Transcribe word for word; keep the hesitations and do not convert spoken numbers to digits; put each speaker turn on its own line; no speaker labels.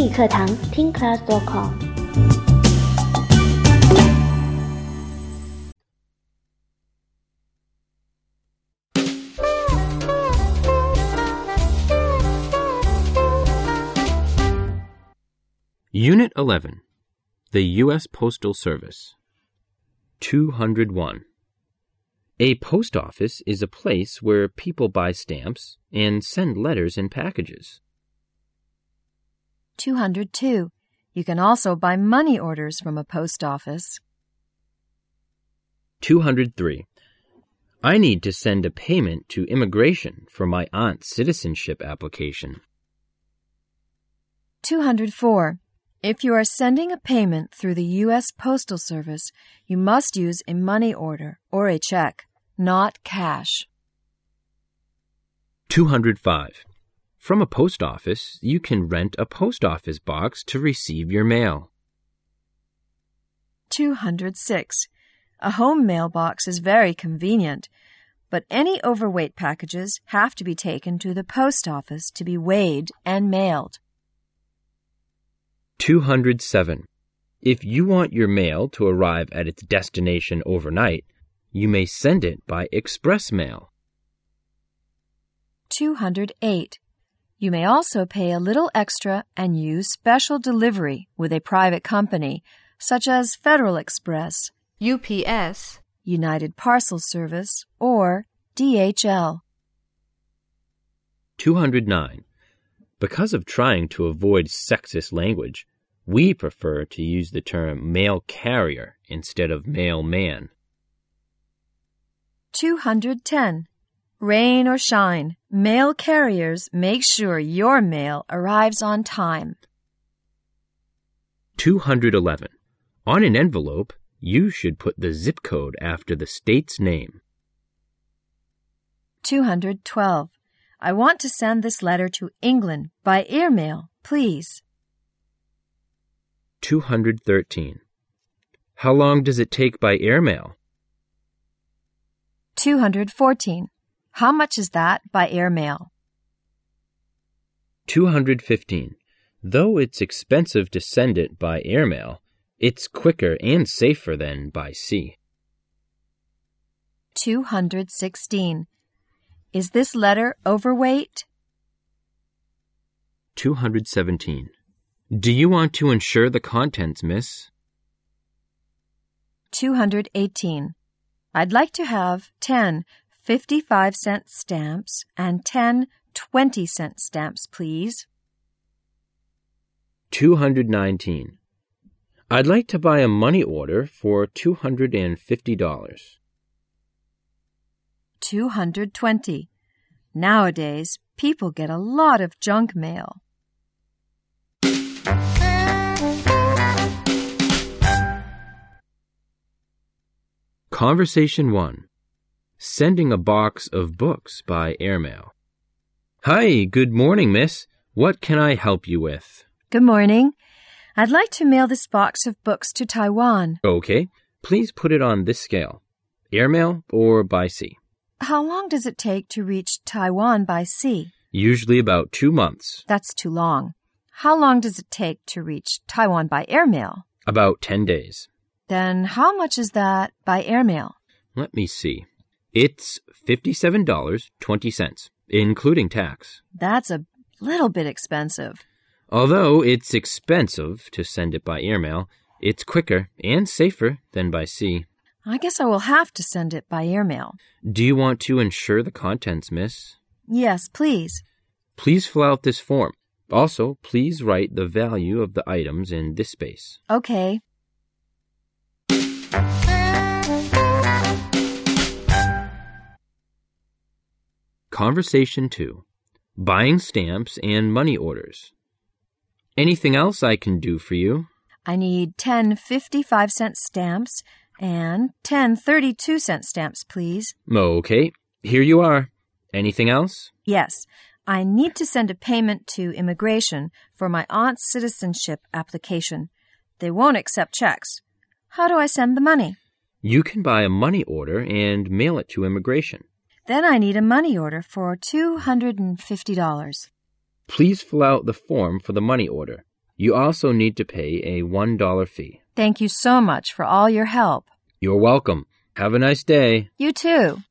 英语课堂听 class dot com。
Unit eleven, The U S Postal Service. two hundred one. A post office is a place where people buy stamps and send letters and packages.
two hundred two. You can also buy money orders from a post office.
two hundred three. I need to send a payment to immigration for my aunt's citizenship application.
two hundred four. If you are sending a payment through the U S Postal Service, you must use a money order or a check, not cash.
two hundred five. From a post office, you can rent a post office box to receive your mail.
two hundred six. A home mailbox is very convenient, but any overweight packages have to be taken to the post office to be weighed and mailed.
two hundred seven. If you want your mail to arrive at its destination overnight, you may send it by express mail.
two hundred eight. You may also pay a little extra and use special delivery with a private company, such as Federal Express,
U P S,
United Parcel Service, or D H L.
two hundred nine. Because of trying to avoid sexist language, we prefer to use the term mail carrier instead of mailman.
two hundred ten. Rain or shine, mail carriers make sure your mail arrives on time.
two hundred eleven. On an envelope, you should put the zip code after the state's name.
two hundred twelve. I want to send this letter to England by airmail, please.
two hundred thirteen. How long does it take by airmail?
two hundred fourteen. How much is that by airmail?
two hundred fifteen. Though it's expensive to send it by airmail, it's quicker and safer than by sea.
two hundred sixteen. Is this letter overweight?
two hundred seventeen. Do you want to insure the contents, miss?
two hundred eighteen. I'd like to have ten fifty-five cent stamps and ten twenty cent stamps, please.
two hundred nineteen. I'd like to buy a money order for two hundred fifty dollars.
two hundred twenty. Nowadays, people get a lot of junk mail.
Conversation one. Sending a box of books by airmail. Hi, good morning, miss. What can I help you with?
Good morning. I'd like to mail this box of books to Taiwan.
Okay, please put it on this scale. Airmail or by sea?
How long does it take to reach Taiwan by sea?
Usually about two months.
That's too long. How long does it take to reach Taiwan by airmail?
About ten days.
Then how much is that by airmail?
Let me see. It's fifty-seven dollars and twenty cents, including tax.
That's a little bit expensive.
Although it's expensive to send it by airmail, it's quicker and safer than by sea.
I guess I will have to send it by airmail.
Do you want to insure the contents, miss?
Yes, please.
Please fill out this form. Also, please write the value of the items in this space.
Okay.
Conversation two. Buying stamps and money orders. Anything else I can do for you?
I need ten fifty-five cent stamps and ten thirty-two cent stamps, please.
Okay, here you are. Anything else?
Yes. I need to send a payment to immigration for my aunt's citizenship application. They won't accept checks. How do I send the money?
You can buy a money order and mail it to immigration.
Then I need a money order for two hundred fifty dollars.
Please fill out the form for the money order. You also need to pay a one dollar fee.
Thank you so much for all your help.
You're welcome. Have a nice day.
You too.